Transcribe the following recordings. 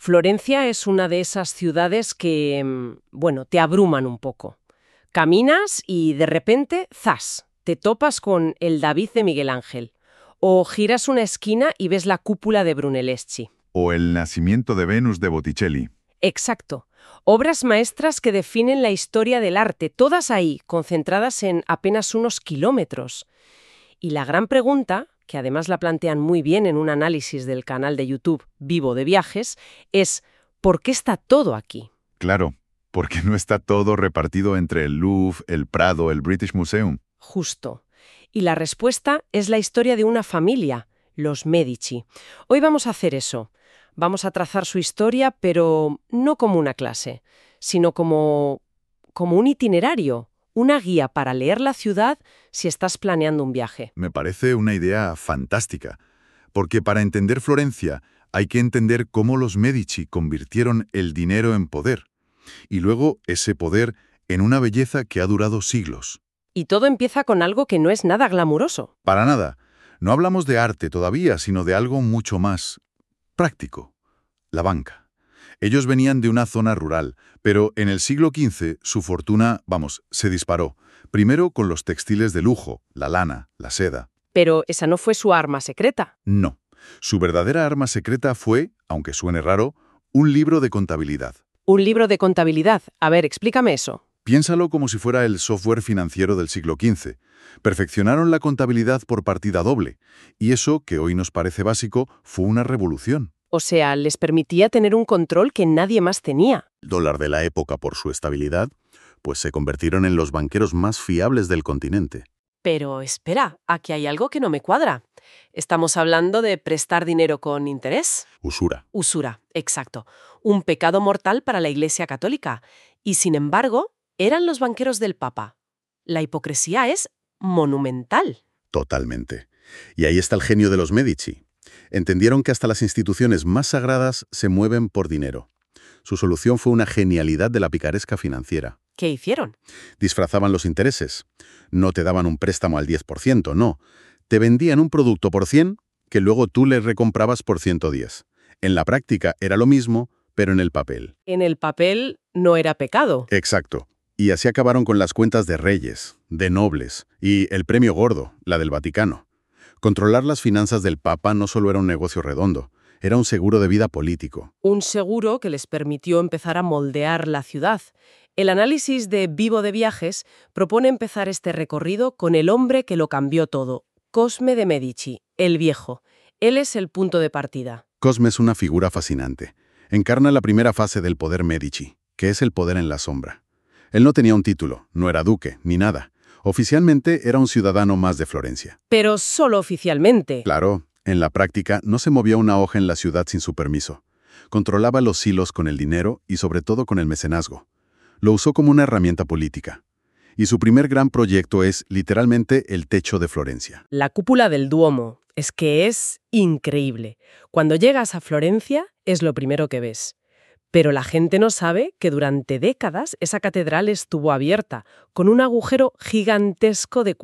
Florencia es una de esas ciudades que, bueno, te abruman un poco. Caminas y de repente, ¡zas!, te topas con el David de Miguel Ángel. O giras una esquina y ves la cúpula de Brunelleschi. O el nacimiento de Venus de Botticelli. Exacto. Obras maestras que definen la historia del arte, todas ahí, concentradas en apenas unos kilómetros. Y la gran pregunta, que además la plantean muy bien en un análisis del canal de YouTube Vivo de Viajes, es ¿por qué está todo aquí? Claro, porque no está todo repartido entre el Louvre, el Prado, el British Museum. Justo. Y la respuesta es la historia de una familia, los Medici. Hoy vamos a hacer eso. Vamos a trazar su historia, pero no como una clase, sino como un itinerario, una guía para leer la ciudad si estás planeando un viaje. Me parece una idea fantástica, porque para entender Florencia hay que entender cómo los Medici convirtieron el dinero en poder, y luego ese poder en una belleza que ha durado siglos. Y todo empieza con algo que no es nada glamuroso. Para nada. No hablamos de arte todavía, sino de algo mucho más práctico. La banca. Ellos venían de una zona rural, pero en el siglo XV su fortuna, se disparó. Primero con los textiles de lujo, la lana, la seda. Pero esa no fue su arma secreta. No. Su verdadera arma secreta fue, aunque suene raro, un libro de contabilidad. Un libro de contabilidad. A ver, explícame eso. Piénsalo como si fuera el software financiero del siglo XV. Perfeccionaron la contabilidad por partida doble, y eso, que hoy nos parece básico, fue una revolución. O sea, les permitía tener un control que nadie más tenía. El dólar de la época, por su estabilidad, pues se convirtieron en los banqueros más fiables del continente. Pero espera, aquí hay algo que no me cuadra. ¿Estamos hablando de prestar dinero con interés? Usura. Usura, exacto. Un pecado mortal para la Iglesia Católica. Y sin embargo, eran los banqueros del Papa. La hipocresía es monumental. Totalmente. Y ahí está el genio de los Medici. Entendieron que hasta las instituciones más sagradas se mueven por dinero. Su solución fue una genialidad de la picaresca financiera. ¿Qué hicieron? Disfrazaban los intereses. No te daban un préstamo al 10%, no. Te vendían un producto por 100 que luego tú les recomprabas por 110. En la práctica era lo mismo, pero en el papel. En el papel no era pecado. Exacto. Y así acabaron con las cuentas de reyes, de nobles, y el premio gordo, la del Vaticano. Controlar las finanzas del Papa no solo era un negocio redondo, era un seguro de vida político. Un seguro que les permitió empezar a moldear la ciudad. El análisis de Vivo de Viajes propone empezar este recorrido con el hombre que lo cambió todo, Cosme de Medici, el Viejo. Él es el punto de partida. Cosme es una figura fascinante. Encarna la primera fase del poder Medici, que es el poder en la sombra. Él no tenía un título, no era duque, ni nada. Oficialmente era un ciudadano más de Florencia. Pero solo oficialmente. Claro, en la práctica no se movía una hoja en la ciudad sin su permiso. Controlaba los hilos con el dinero y sobre todo con el mecenazgo. Lo usó como una herramienta política. Y su primer gran proyecto es, literalmente, el techo de Florencia. La cúpula del Duomo. Es que es increíble. Cuando llegas a Florencia, es lo primero que ves. Pero la gente no sabe que durante décadas esa catedral estuvo abierta, con un agujero gigantesco de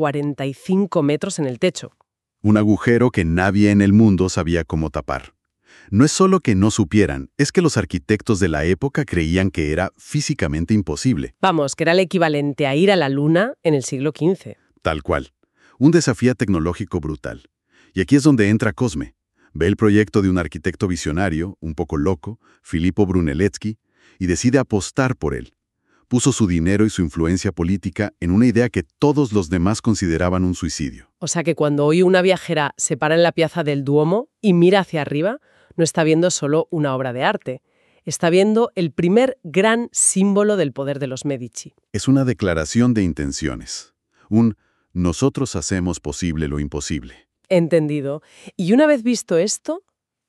45 metros en el techo. Un agujero que nadie en el mundo sabía cómo tapar. No es solo que no supieran, es que los arquitectos de la época creían que era físicamente imposible. Vamos, que era el equivalente a ir a la Luna en el siglo XV. Tal cual. Un desafío tecnológico brutal. Y aquí es donde entra Cosme. Ve el proyecto de un arquitecto visionario, un poco loco, Filippo Brunelleschi, y decide apostar por él. Puso su dinero y su influencia política en una idea que todos los demás consideraban un suicidio. O sea que cuando hoy una viajera se para en la piazza del Duomo y mira hacia arriba, no está viendo solo una obra de arte. Está viendo el primer gran símbolo del poder de los Medici. Es una declaración de intenciones. Nosotros hacemos posible lo imposible. Entendido. Y una vez visto esto,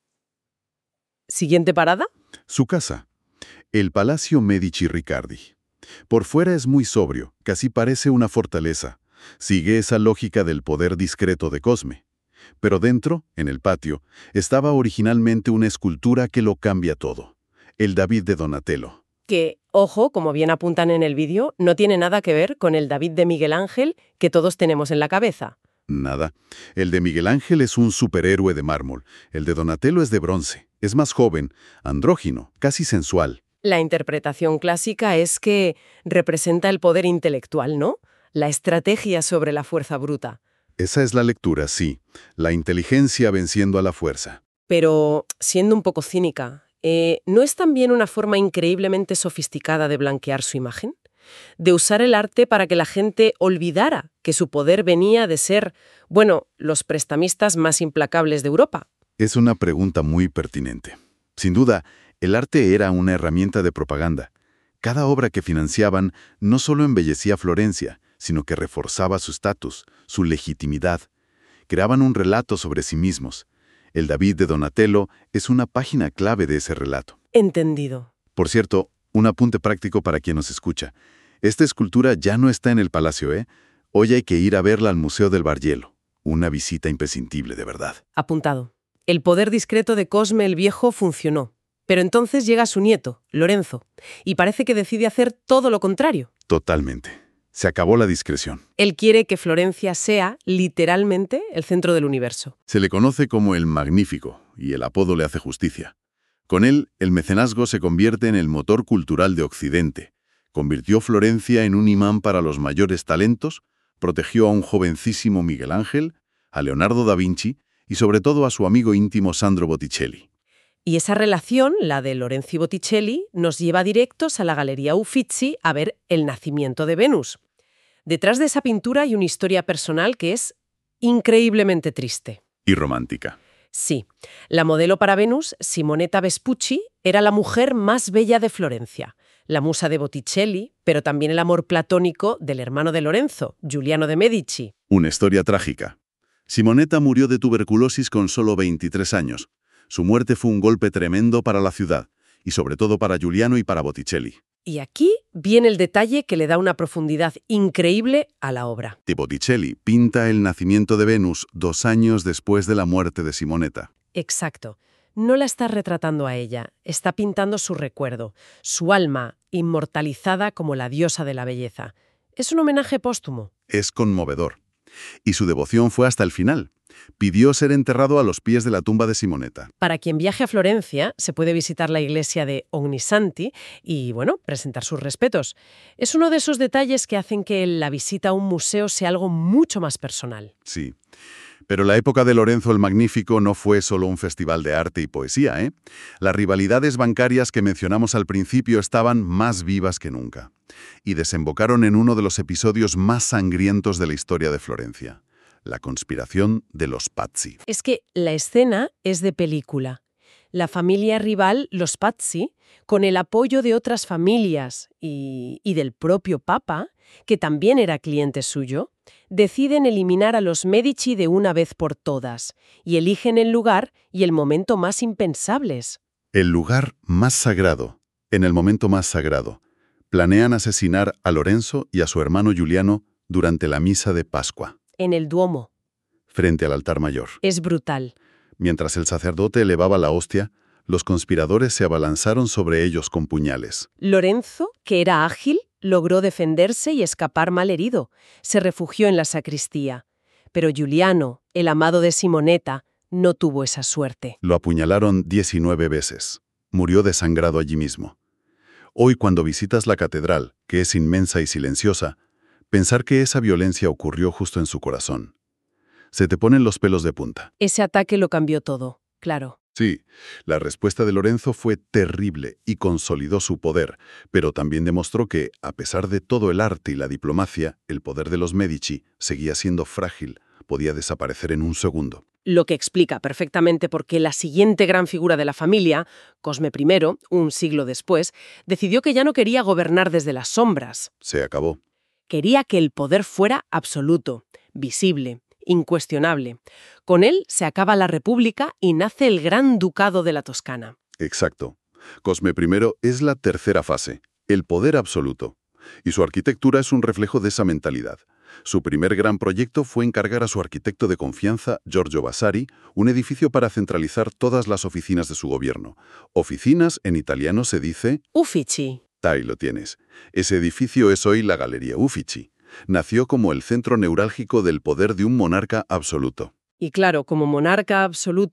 ¿siguiente parada? Su casa. El Palacio Medici Riccardi. Por fuera es muy sobrio, casi parece una fortaleza. Sigue esa lógica del poder discreto de Cosme. Pero dentro, en el patio, estaba originalmente una escultura que lo cambia todo. El David de Donatello. Que, ojo, como bien apuntan en el vídeo, no tiene nada que ver con el David de Miguel Ángel que todos tenemos en la cabeza. Nada. El de Miguel Ángel es un superhéroe de mármol. El de Donatello es de bronce. Es más joven, andrógino, casi sensual. La interpretación clásica es que representa el poder intelectual, ¿no? La estrategia sobre la fuerza bruta. Esa es la lectura, sí. La inteligencia venciendo a la fuerza. Pero, siendo un poco cínica, ¿no es también una forma increíblemente sofisticada de blanquear su imagen? De usar el arte para que la gente olvidara que su poder venía de ser, bueno, los prestamistas más implacables de Europa. Es una pregunta muy pertinente. Sin duda, el arte era una herramienta de propaganda. Cada obra que financiaban no solo embellecía Florencia, sino que reforzaba su estatus, su legitimidad. Creaban un relato sobre sí mismos. El David de Donatello es una página clave de ese relato. Entendido. Por cierto, un apunte práctico para quien nos escucha. Esta escultura ya no está en el palacio, ¿eh? Hoy hay que ir a verla al Museo del Bargello. Una visita imprescindible, de verdad. Apuntado. El poder discreto de Cosme el Viejo funcionó. Pero entonces llega su nieto, Lorenzo, y parece que decide hacer todo lo contrario. Totalmente. Se acabó la discreción. Él quiere que Florencia sea, literalmente, el centro del universo. Se le conoce como el Magnífico, y el apodo le hace justicia. Con él, el mecenazgo se convierte en el motor cultural de Occidente. Convirtió Florencia en un imán para los mayores talentos, protegió a un jovencísimo Miguel Ángel, a Leonardo da Vinci y sobre todo a su amigo íntimo Sandro Botticelli. Y esa relación, la de Lorenzo y Botticelli, nos lleva directos a la Galería Uffizi a ver El nacimiento de Venus. Detrás de esa pintura hay una historia personal que es increíblemente triste. Y romántica. Sí, la modelo para Venus, Simonetta Vespucci, era la mujer más bella de Florencia, la musa de Botticelli, pero también el amor platónico del hermano de Lorenzo, Giuliano de Medici. Una historia trágica. Simonetta murió de tuberculosis con solo 23 años. Su muerte fue un golpe tremendo para la ciudad, y sobre todo para Giuliano y para Botticelli. Y aquí viene el detalle que le da una profundidad increíble a la obra. Botticelli pinta el nacimiento de Venus 2 años después de la muerte de Simonetta. Exacto. No la está retratando a ella, está pintando su recuerdo, su alma, inmortalizada como la diosa de la belleza. Es un homenaje póstumo. Es conmovedor. Y su devoción fue hasta el final. Pidió ser enterrado a los pies de la tumba de Simonetta. Para quien viaje a Florencia, se puede visitar la iglesia de Ognissanti y, bueno, presentar sus respetos. Es uno de esos detalles que hacen que la visita a un museo sea algo mucho más personal. Sí. Pero la época de Lorenzo el Magnífico no fue solo un festival de arte y poesía, ¿eh? Las rivalidades bancarias que mencionamos al principio estaban más vivas que nunca. Y desembocaron en uno de los episodios más sangrientos de la historia de Florencia. La conspiración de los Pazzi. Es que la escena es de película. La familia rival, los Pazzi, con el apoyo de otras familias y del propio Papa, que también era cliente suyo, deciden eliminar a los Medici de una vez por todas y eligen el lugar y el momento más impensables. El lugar más sagrado, en el momento más sagrado. Planean asesinar a Lorenzo y a su hermano Giuliano durante la misa de Pascua. En el Duomo. Frente al altar mayor. Es brutal. Mientras el sacerdote elevaba la hostia, los conspiradores se abalanzaron sobre ellos con puñales. Lorenzo, que era ágil, logró defenderse y escapar malherido. Se refugió en la sacristía. Pero Giuliano, el amado de Simonetta, no tuvo esa suerte. Lo apuñalaron 19 veces. Murió desangrado allí mismo. Hoy, cuando visitas la catedral, que es inmensa y silenciosa, pensar que esa violencia ocurrió justo en su corazón. Se te ponen los pelos de punta. Ese ataque lo cambió todo, claro. Sí, la respuesta de Lorenzo fue terrible y consolidó su poder, pero también demostró que, a pesar de todo el arte y la diplomacia, el poder de los Medici seguía siendo frágil, podía desaparecer en un segundo. Lo que explica perfectamente por qué la siguiente gran figura de la familia, Cosme I, un siglo después, decidió que ya no quería gobernar desde las sombras. Se acabó. Quería que el poder fuera absoluto, visible, incuestionable. Con él se acaba la República y nace el Gran Ducado de la Toscana. Exacto. Cosme I es la tercera fase, el poder absoluto. Y su arquitectura es un reflejo de esa mentalidad. Su primer gran proyecto fue encargar a su arquitecto de confianza, Giorgio Vasari, un edificio para centralizar todas las oficinas de su gobierno. Oficinas, en italiano se dice... Uffizi. Ahí lo tienes. Ese edificio es hoy la Galería Uffizi. Nació como el centro neurálgico del poder de un monarca absoluto. Y claro, como monarca absoluto,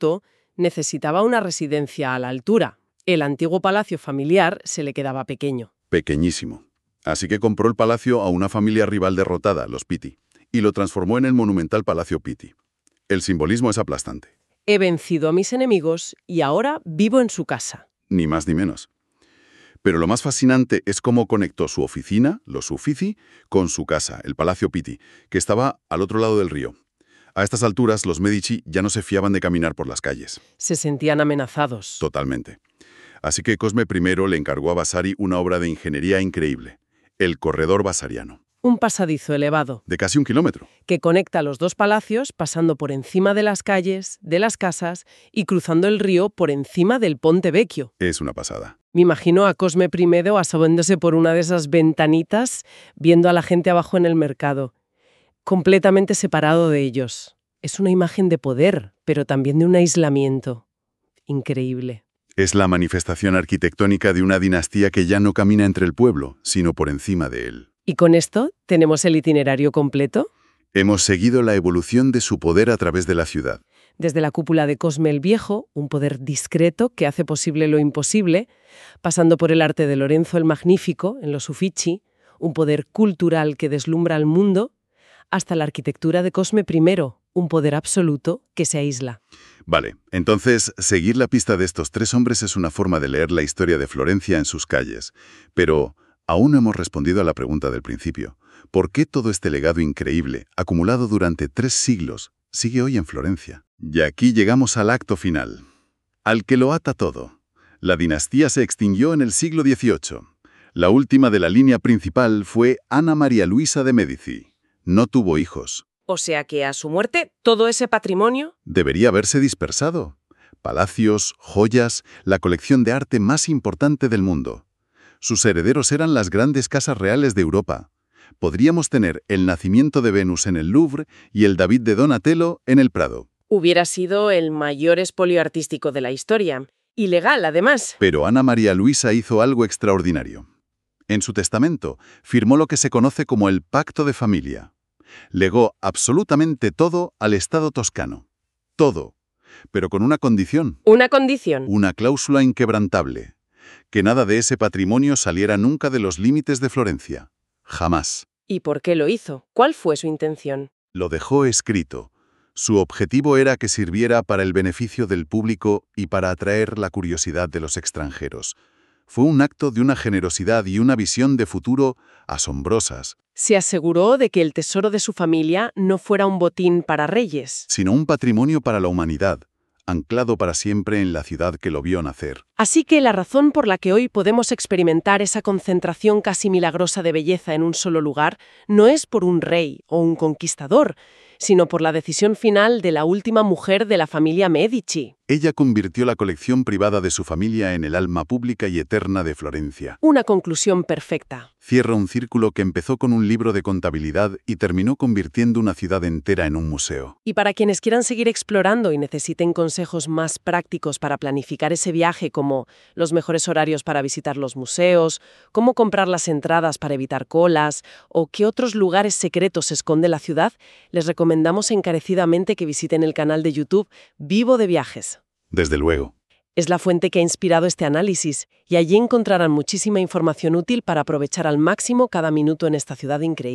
Necesitaba una residencia a la altura. El antiguo palacio familiar se le quedaba pequeño. Pequeñísimo. Así que compró el palacio a una familia rival derrotada, los Pitti, y lo transformó en el monumental Palacio Pitti. El simbolismo es aplastante. He vencido a mis enemigos y ahora vivo en su casa. Ni más ni menos. Pero lo más fascinante es cómo conectó su oficina, los Uffizi, con su casa, el Palacio Pitti, que estaba al otro lado del río. A estas alturas, los Medici ya no se fiaban de caminar por las calles. Se sentían amenazados. Totalmente. Así que Cosme I le encargó a Vasari una obra de ingeniería increíble, el corredor vasariano, Un pasadizo elevado de casi 1 kilómetro. que conecta los dos palacios pasando por encima de las calles, de las casas y cruzando el río por encima del Ponte Vecchio. Es una pasada. Me imagino a Cosme I asomándose por una de esas ventanitas, viendo a la gente abajo en el mercado, completamente separado de ellos. Es una imagen de poder, pero también de un aislamiento. Increíble. Es la manifestación arquitectónica de una dinastía que ya no camina entre el pueblo, sino por encima de él. ¿Y con esto tenemos el itinerario completo? Hemos seguido la evolución de su poder a través de la ciudad. Desde la cúpula de Cosme el Viejo, un poder discreto que hace posible lo imposible, pasando por el arte de Lorenzo el Magnífico en los Uffizi, un poder cultural que deslumbra al mundo, hasta la arquitectura de Cosme I, un poder absoluto que se aísla. Vale, entonces, seguir la pista de estos 3 hombres es una forma de leer la historia de Florencia en sus calles. Pero aún no hemos respondido a la pregunta del principio. ¿Por qué todo este legado increíble, acumulado durante 3 siglos, sigue hoy en Florencia? Y aquí llegamos al acto final, al que lo ata todo. La dinastía se extinguió en el siglo XVIII. La última de la línea principal fue Ana María Luisa de Medici. No tuvo hijos. O sea que a su muerte, todo ese patrimonio... Debería haberse dispersado. Palacios, joyas, la colección de arte más importante del mundo. Sus herederos eran las grandes casas reales de Europa. Podríamos tener el nacimiento de Venus en el Louvre y el David de Donatello en el Prado. Hubiera sido el mayor expolio artístico de la historia. Ilegal, además. Pero Ana María Luisa hizo algo extraordinario. En su testamento, firmó lo que se conoce como el Pacto de Familia. Legó absolutamente todo al Estado toscano. Todo. Pero con una condición. ¿Una condición? Una cláusula inquebrantable. Que nada de ese patrimonio saliera nunca de los límites de Florencia. Jamás. ¿Y por qué lo hizo? ¿Cuál fue su intención? Lo dejó escrito. Su objetivo era que sirviera para el beneficio del público y para atraer la curiosidad de los extranjeros. Fue un acto de una generosidad y una visión de futuro asombrosas, Se aseguró de que el tesoro de su familia no fuera un botín para reyes. sino un patrimonio para la humanidad, anclado para siempre en la ciudad que lo vio nacer. Así que la razón por la que hoy podemos experimentar esa concentración casi milagrosa de belleza en un solo lugar no es por un rey o un conquistador, sino por la decisión final de la última mujer de la familia Medici. Ella convirtió la colección privada de su familia en el alma pública y eterna de Florencia. Una conclusión perfecta. Cierra un círculo que empezó con un libro de contabilidad y terminó convirtiendo una ciudad entera en un museo. Y para quienes quieran seguir explorando y necesiten consejos más prácticos para planificar ese viaje, como los mejores horarios para visitar los museos, cómo comprar las entradas para evitar colas o qué otros lugares secretos esconde la ciudad, les recomendamos encarecidamente que visiten el canal de YouTube Vivo de Viajes. Desde luego. Es la fuente que ha inspirado este análisis y allí encontrarán muchísima información útil para aprovechar al máximo cada minuto en esta ciudad increíble.